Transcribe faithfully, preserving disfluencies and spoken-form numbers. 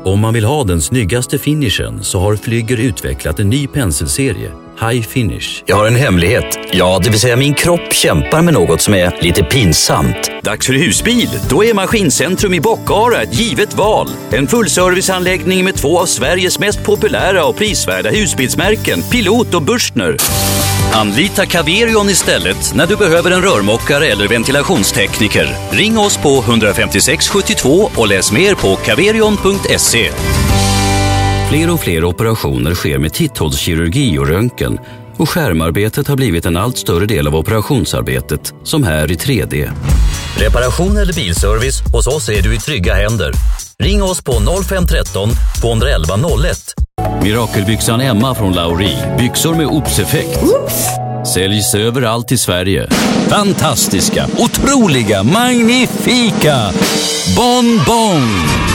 Om man vill ha den snyggaste finishen så har Flygger utvecklat en ny penselserie, High Finish. Jag har en hemlighet. Ja, det vill säga min kropp kämpar med något som är lite pinsamt. Dags för husbil. Då är Maskincentrum i Bockara ett givet val. En fullserviceanläggning med två av Sveriges mest populära och prisvärda husbilsmärken, Pilot och Burstner. Anlita Caverion istället när du behöver en rörmokare eller ventilationstekniker. Ring oss på ett fem sex sju två och läs mer på caverion punkt se. Fler och fler operationer sker med titthålskirurgi och röntgen och skärmarbetet har blivit en allt större del av operationsarbetet, som här i tre D. Reparation eller bilservice, hos oss är du i trygga händer. Ring oss på noll fem ett tre två ett ett noll ett. Mirakelbyxan Emma från Lauri. Byxor med Oops-effekt. Oops. Säljs överallt i Sverige. Fantastiska, otroliga, magnifika. Bon, bon.